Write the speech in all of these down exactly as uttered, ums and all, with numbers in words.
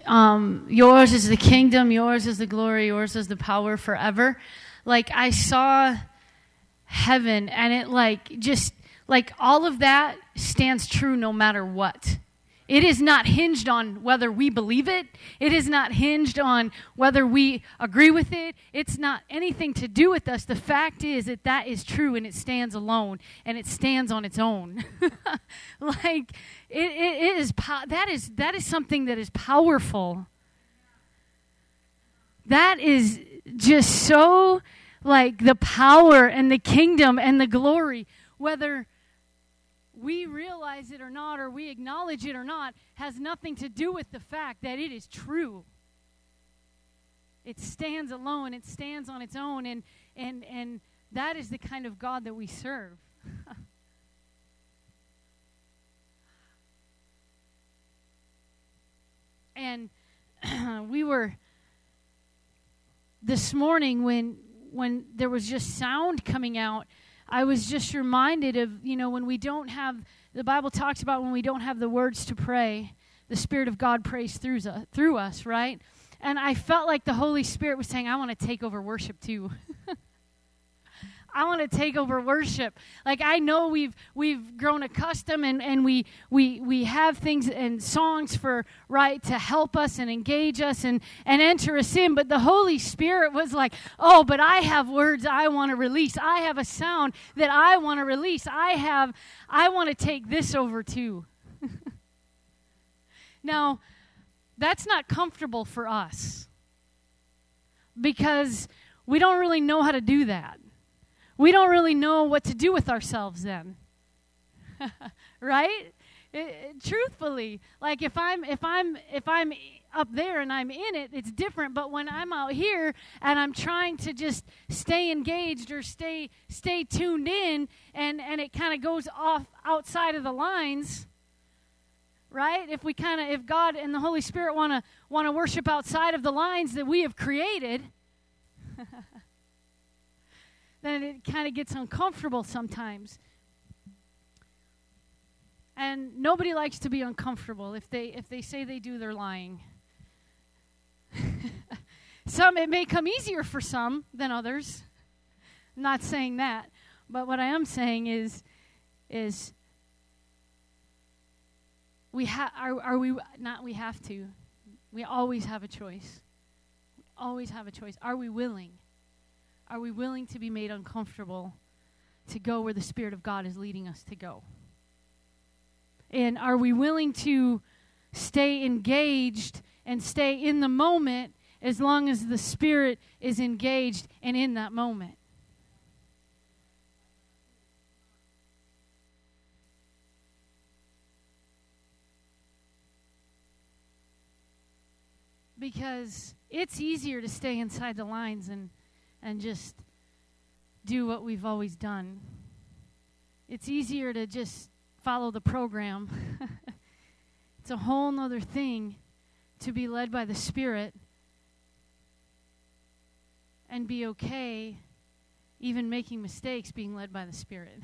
um, yours is the kingdom, yours is the glory, yours is the power forever. Like, I saw heaven, and it, like, just, like, all of that stands true no matter what. It is not hinged on whether we believe it. It is not hinged on whether we agree with it. It's not anything to do with us. The fact is that that is true, and it stands alone, and it stands on its own. Like, it, it, it is po- that is that is something that is powerful. That is just so, like, the power and the kingdom and the glory, whether we realize it or not, or we acknowledge it or not, has nothing to do with the fact that it is true. It stands alone. It stands on its own, and and and that is the kind of God that we serve. And we were this morning when when there was just sound coming out, I was just reminded of, you know, when we don't have, the Bible talks about when we don't have the words to pray, the Spirit of God prays through, through us, right? And I felt like the Holy Spirit was saying, I want to take over worship too. I want to take over worship. Like, I know we've we've grown accustomed, and, and we we we have things and songs for, right, to help us and engage us and, and enter us in. But the Holy Spirit was like, oh, but I have words I want to release. I have a sound that I want to release. I have, I want to take this over too. Now, that's not comfortable for us because we don't really know how to do that. We don't really know what to do with ourselves then. Right? It, it, truthfully, like if I'm if I'm if I'm up there and I'm in it, it's different, but when I'm out here and I'm trying to just stay engaged or stay stay tuned in, and and it kind of goes off outside of the lines, right? If we kind of if God and the Holy Spirit want to want to worship outside of the lines that we have created, then it kind of gets uncomfortable sometimes. And nobody likes to be uncomfortable. If they if they say they do, they're lying. Some, it may come easier for some than others. I'm not saying that. But what I am saying is, is we ha- are, are we not we have to. We always have a choice. We always have a choice. Are we willing? Are we willing to be made uncomfortable to go where the Spirit of God is leading us to go? And are we willing to stay engaged and stay in the moment as long as the Spirit is engaged and in that moment? Because it's easier to stay inside the lines and and just do what we've always done. It's easier to just follow the program. It's a whole nother thing to be led by the Spirit and be okay even making mistakes being led by the Spirit.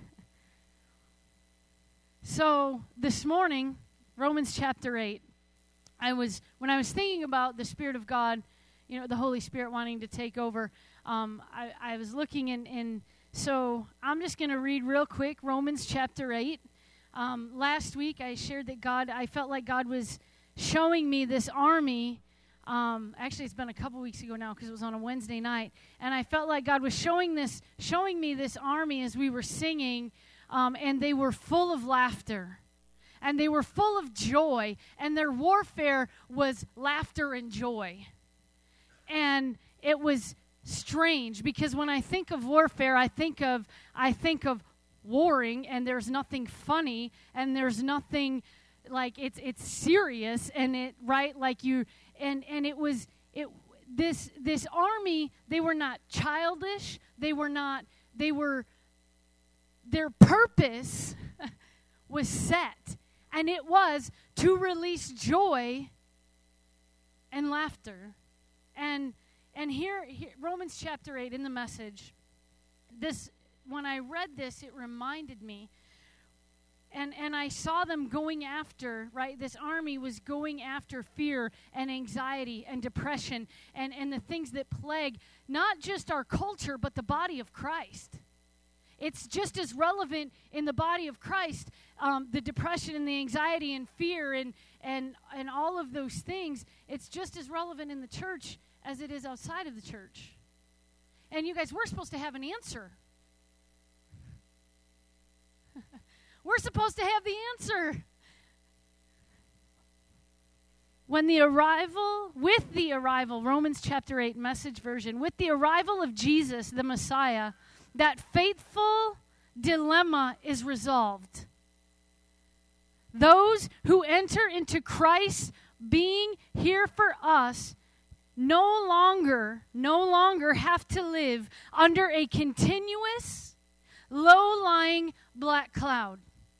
So this morning, Romans chapter eight, I was when I was thinking about the Spirit of God, you know, the Holy Spirit wanting to take over, um, I, I was looking in, in, so I'm just going to read real quick Romans chapter eight. Um, last week I shared that God, I felt like God was showing me this army. Um, actually, it's been a couple weeks ago now because it was on a Wednesday night, and I felt like God was showing this, showing me this army as we were singing, um, and they were full of laughter. And they were full of joy, and their warfare was laughter and joy. And it was strange because when I think of warfare, I think of I think of warring, and there's nothing funny, and there's nothing like it's it's serious, and it right like you and and it was it this this army. They were not childish. They were not. They were. Their purpose was set. And it was to release joy and laughter. And and here, here Romans chapter eight in the Message, this when I read this, it reminded me, And, and I saw them going after, right? This army was going after fear and anxiety and depression and, and the things that plague not just our culture, but the body of Christ. It's just as relevant in the body of Christ, um, the depression and the anxiety and fear and, and, and all of those things. It's just as relevant in the church as it is outside of the church. And you guys, we're supposed to have an answer. We're supposed to have the answer. When the arrival, with the arrival, Romans chapter eight, Message version, with the arrival of Jesus, the Messiah, that fateful dilemma is resolved. Those who enter into Christ being here for us no longer, no longer have to live under a continuous, low-lying black cloud.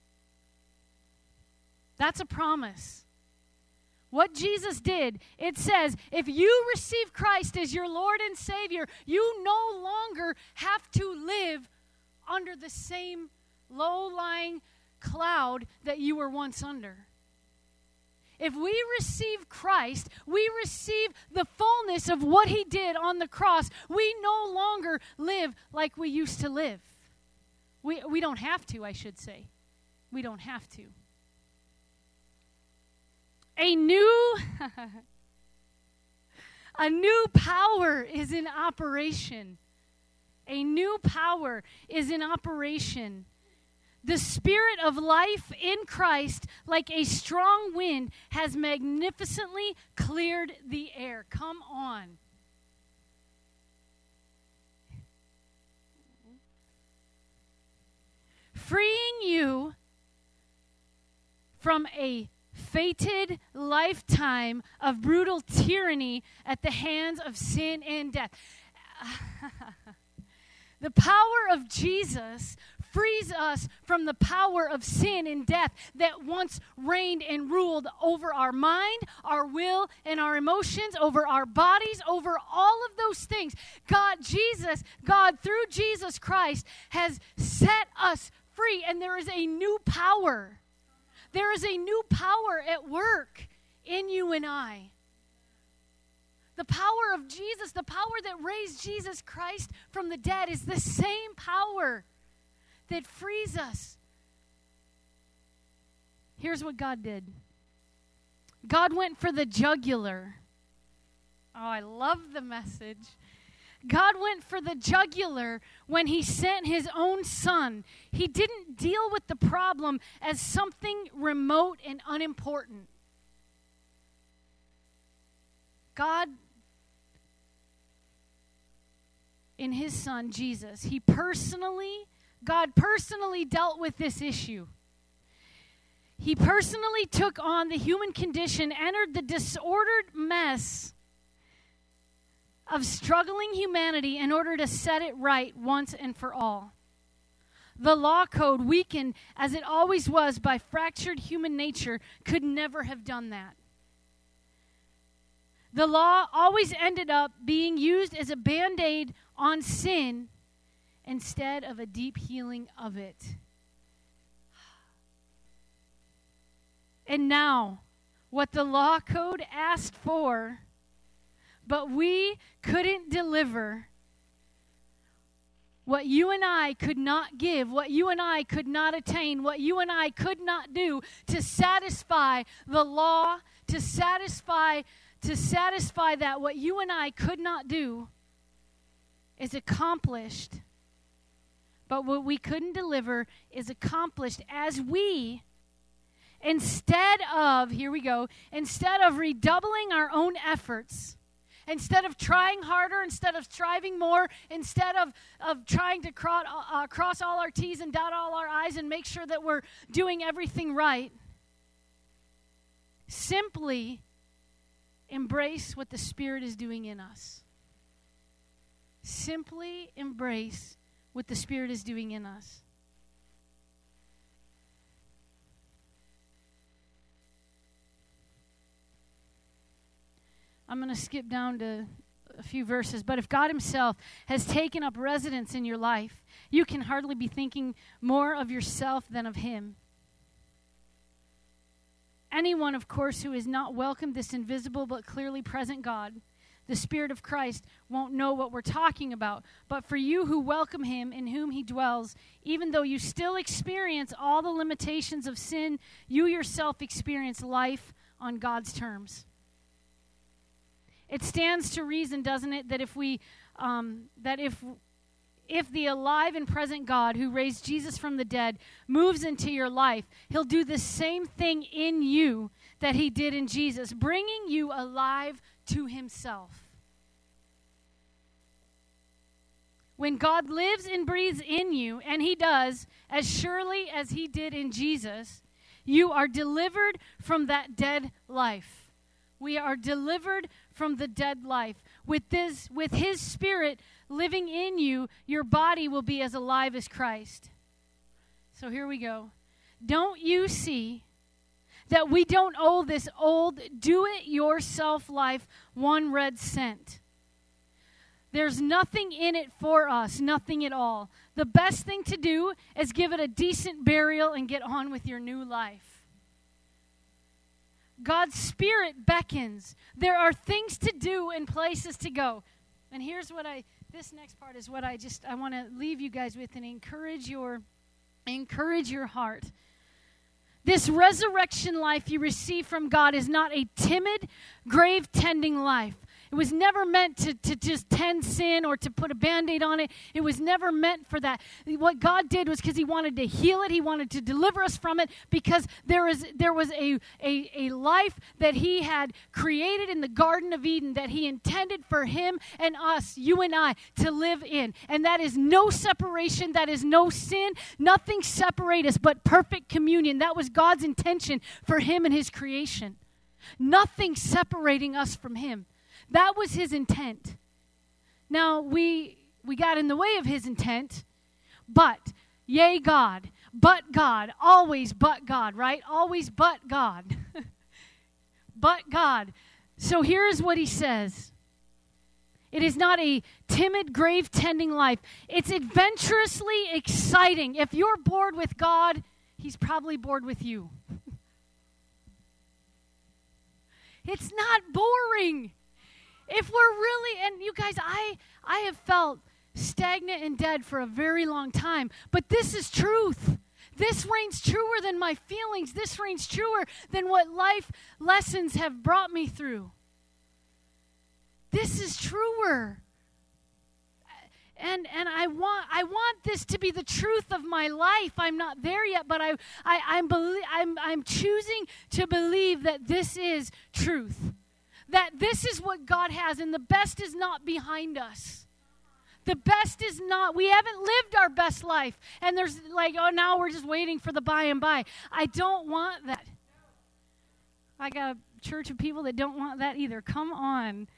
That's a promise. What Jesus did, it says, if you receive Christ as your Lord and Savior, you no longer have to live under the same low-lying cloud that you were once under. If we receive Christ, we receive the fullness of what he did on the cross. We no longer live like we used to live. We, we don't have to, I should say. We don't have to. A new, a new power is in operation. A new power is in operation. The Spirit of life in Christ, like a strong wind, has magnificently cleared the air. Come on. Freeing you from a fated lifetime of brutal tyranny at the hands of sin and death. The power of Jesus frees us from the power of sin and death that once reigned and ruled over our mind, our will, and our emotions, over our bodies, over all of those things. God, Jesus, God, through Jesus Christ, has set us free, and there is a new power. There is a new power at work in you and I. The power of Jesus, the power that raised Jesus Christ from the dead, is the same power that frees us. Here's what God did. God went for the jugular. Oh, I love the message. God went for the jugular when he sent his own son. He didn't deal with the problem as something remote and unimportant. God, in his son, Jesus, he personally, God personally dealt with this issue. He personally took on the human condition, entered the disordered mess of struggling humanity in order to set it right once and for all. The law code, weakened as it always was by fractured human nature, could never have done that. The law always ended up being used as a band-aid on sin instead of a deep healing of it. And now, what the law code asked for, but we couldn't deliver, what you and I could not give, what you and I could not attain, what you and I could not do to satisfy the law, to satisfy, to satisfy that, what you and I could not do is accomplished. But what we couldn't deliver is accomplished as we, instead of, here we go, instead of redoubling our own efforts, instead of trying harder, instead of striving more, instead of, of trying to cross, uh, cross all our T's and dot all our I's and make sure that we're doing everything right, simply embrace what the Spirit is doing in us. Simply embrace what the Spirit is doing in us. I'm going to skip down to a few verses. But if God himself has taken up residence in your life, you can hardly be thinking more of yourself than of him. anyone, of course, who has not welcomed this invisible but clearly present God, the Spirit of Christ, won't know what we're talking about. But for you who welcome him, in whom he dwells, even though you still experience all the limitations of sin, you yourself experience life on God's terms. It stands to reason, doesn't it, that if we, um, that if, if the alive and present God who raised Jesus from the dead moves into your life, he'll do the same thing in you that he did in Jesus, bringing you alive to himself. When God lives and breathes in you, and he does, as surely as he did in Jesus, you are delivered from that dead life. We are delivered from the dead life. With this, with his Spirit living in you, your body will be as alive as Christ. So here we go. Don't you see that we don't owe this old do-it-yourself life one red cent? There's nothing in it for us, nothing at all. The best thing to do is give it a decent burial and get on with your new life. God's Spirit beckons. There are things to do and places to go. And here's what I, this next part is what I just, I want to leave you guys with and encourage your, encourage your heart. This resurrection life you receive from God is not a timid, grave-tending life. It was never meant to, to just tend sin or to put a Band-Aid on it. It was never meant for that. What God did was because he wanted to heal it. He wanted to deliver us from it because there is there was a, a, a life that he had created in the Garden of Eden that he intended for him and us, you and I, to live in. And that is no separation. That is no sin. Nothing separates us but perfect communion. That was God's intention for him and his creation. Nothing separating us from him. That was his intent. Now, we we got in the way of his intent, but, yay God, but God, always but God, right? Always but God. But God. So here's what he says. It is not a timid, grave-tending life. It's adventurously exciting. If you're bored with God, he's probably bored with you. It's not boring. If we're really, and you guys, I I have felt stagnant and dead for a very long time, but this is truth. This reigns truer than my feelings. This reigns truer than what life lessons have brought me through. This is truer. And and I want I want this to be the truth of my life. I'm not there yet, but I I I'm belie- I'm I'm choosing to believe that this is truth. That this is what God has, and the best is not behind us. The best is not, we haven't lived our best life. And there's like, oh, now we're just waiting for the by and by. I don't want that. I got a church of people that don't want that either. Come on.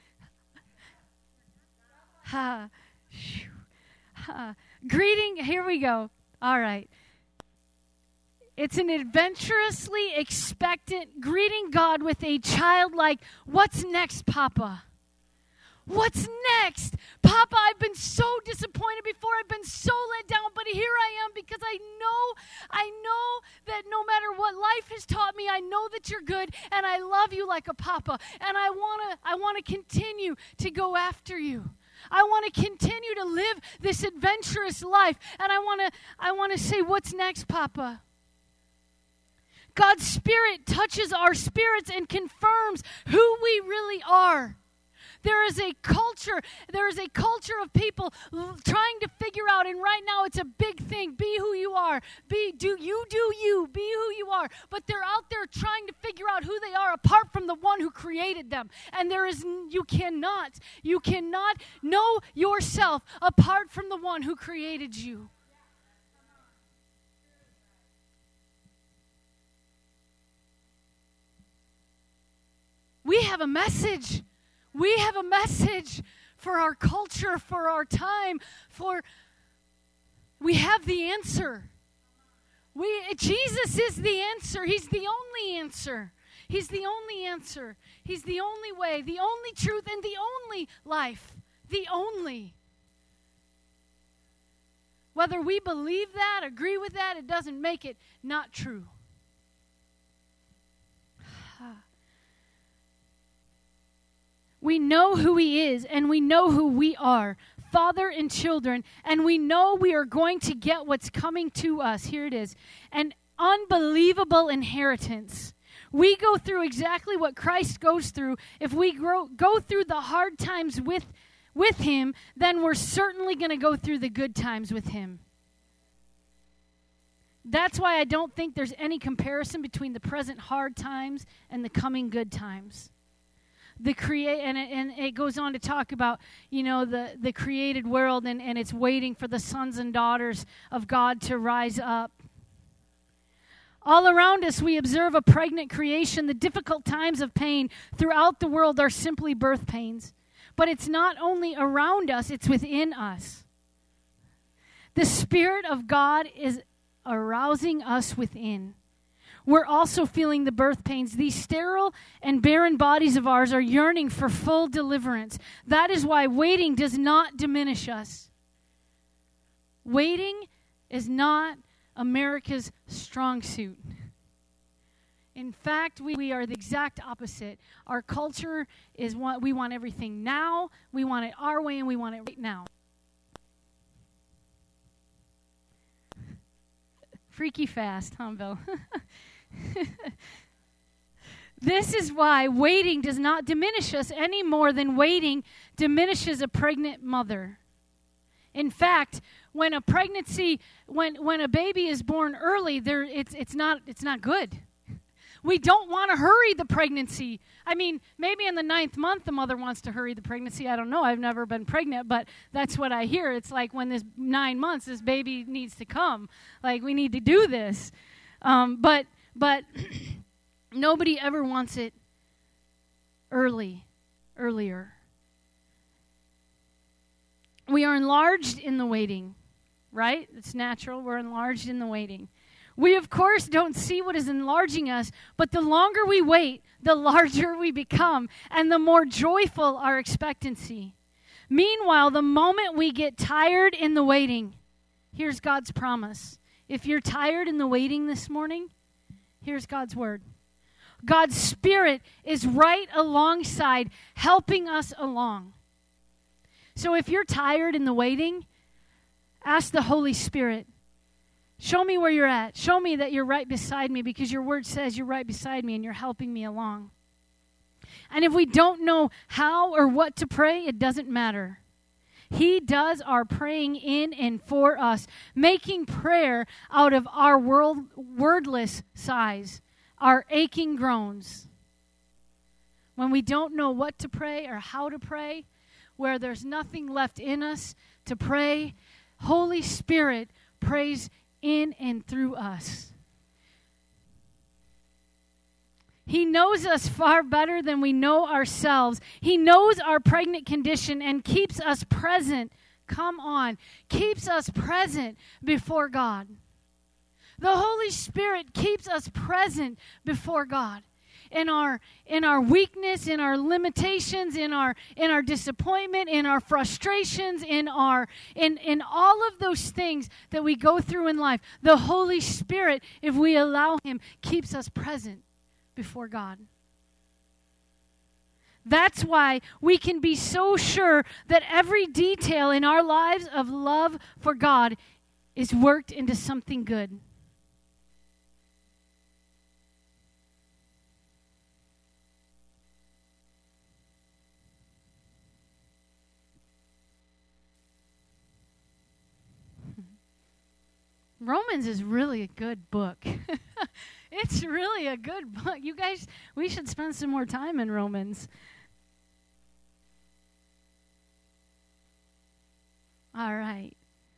Ha. Ha. Greeting, here we go. All right. It's an adventurously expectant greeting God with a childlike, what's next, Papa? What's next? Papa, I've been so disappointed before. I've been so let down, but here I am because I know, I know that no matter what life has taught me, I know that you're good and I love you like a papa. And I want to, I want to continue to go after you. I want to continue to live this adventurous life. And I want to, I want to say, what's next, Papa? God's Spirit touches our spirits and confirms who we really are. There is a culture, there is a culture of people l- trying to figure out, and right now it's a big thing, be who you are, be, do you do you, be who you are, but they're out there trying to figure out who they are apart from the one who created them, and there is, you cannot, you cannot know yourself apart from the one who created you. We have a message. We have a message for our culture, for our time, for we have the answer. We Jesus is the answer. He's the only answer. He's the only answer. He's the only way, the only truth, and the only life. The only. Whether we believe that, agree with that, it doesn't make it not true. We know who he is, and we know who we are, father and children, and we know we are going to get what's coming to us. Here it is. An unbelievable inheritance. We go through exactly what Christ goes through. If we grow, go through the hard times with, with him, then we're certainly going to go through the good times with him. That's why I don't think there's any comparison between the present hard times and the coming good times. The create and it, and it goes on to talk about, you know, the, the created world, and, and it's waiting for the sons and daughters of God to rise up. All around us, we observe a pregnant creation. The difficult times of pain throughout the world are simply birth pains. But it's not only around us, it's within us. The Spirit of God is arousing us within. We're also feeling the birth pains. These sterile and barren bodies of ours are yearning for full deliverance. That is why waiting does not diminish us. Waiting is not America's strong suit. In fact, we, we are the exact opposite. Our culture is what we want everything now. We want it our way, and we want it right now. Freaky fast, huh, Bill? This is why waiting does not diminish us any more than waiting diminishes a pregnant mother. In fact, when a pregnancy, when when a baby is born early, there it's it's not it's not good. We don't want to hurry the pregnancy. I mean, maybe in the ninth month the mother wants to hurry the pregnancy. I don't know. I've never been pregnant, but that's what I hear. It's like when this nine months, this baby needs to come. Like, we need to do this. Um, but but nobody ever wants it early, earlier. We are enlarged in the waiting, right? It's natural. We're enlarged in the waiting. We, of course, don't see what is enlarging us, but the longer we wait, the larger we become, and the more joyful our expectancy. Meanwhile, the moment we get tired in the waiting, here's God's promise. If you're tired in the waiting this morning, here's God's word. God's Spirit is right alongside, helping us along. So if you're tired in the waiting, ask the Holy Spirit, show me where you're at. Show me that you're right beside me, because your word says you're right beside me and you're helping me along. And if we don't know how or what to pray, it doesn't matter. He does our praying in and for us, making prayer out of our world, wordless sighs, our aching groans. When we don't know what to pray or how to pray, where there's nothing left in us to pray, Holy Spirit prays in and through us. He knows us far better than we know ourselves. He knows our pregnant condition and keeps us present. Come on. Keeps us present before God. The Holy Spirit keeps us present before God. In our in our weakness, in our limitations, in our in our disappointment, in our frustrations, in our in, in all of those things that we go through in life, the Holy Spirit, if we allow him, keeps us present before God. That's why we can be so sure that every detail in our lives of love for God is worked into something good. Romans is really a good book. It's really a good book. You guys, we should spend some more time in Romans. All right.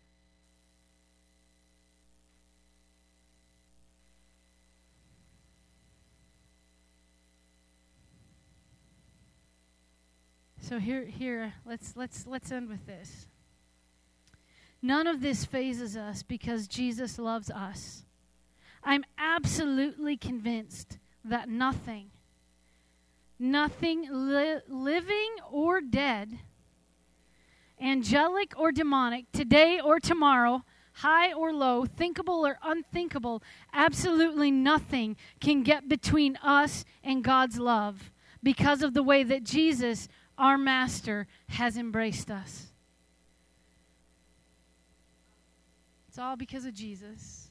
So here here let's let's let's end with this. None of this phases us because Jesus loves us. I'm absolutely convinced that nothing, nothing li- living or dead, angelic or demonic, today or tomorrow, high or low, thinkable or unthinkable, absolutely nothing can get between us and God's love because of the way that Jesus, our Master has embraced us. It's all because of Jesus.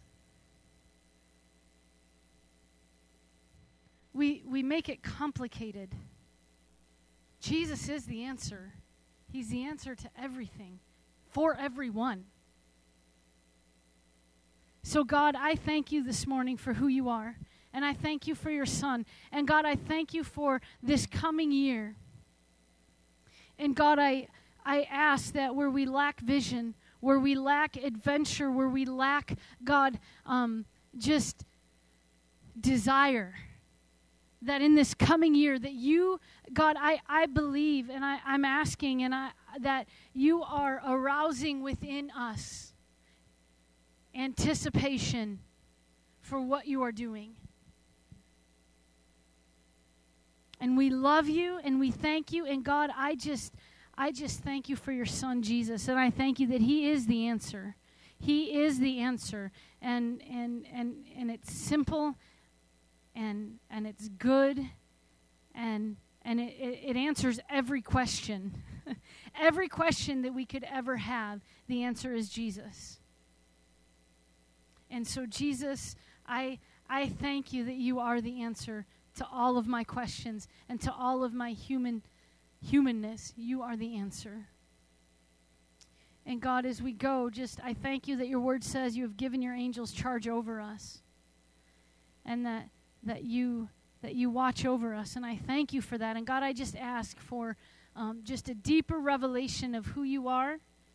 We, we make it complicated. Jesus is the answer. He's the answer to everything, for everyone. So God, I thank you this morning for who you are. And I thank you for your Son. And God, I thank you for this coming year. And God, I, I ask that where we lack vision, where we lack adventure, where we lack, God, um, just desire, that in this coming year that you, God, I, I believe and I, I'm asking and I that you are arousing within us anticipation for what you are doing. And we love you and we thank you. And God, I just I just thank you for your Son Jesus. And I thank you that he is the answer. He is the answer. And and and and it's simple and and it's good and and it, it, it answers every question. Every question that we could ever have, the answer is Jesus. And so Jesus, I I thank you that you are the answer to all of my questions and to all of my human humanness. You are the answer. And God, as we go, just I thank you that your word says you have given your angels charge over us. And that that you that you watch over us. And I thank you for that. And God, I just ask for um, just a deeper revelation of who you are.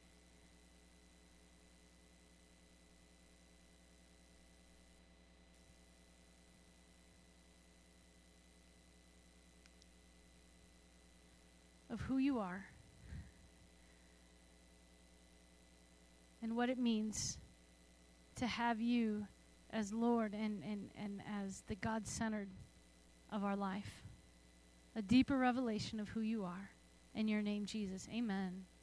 Of who you are. And what it means to have you as Lord and, and, and as the God-centered of our life. A deeper revelation of who you are. In your name, Jesus. Amen.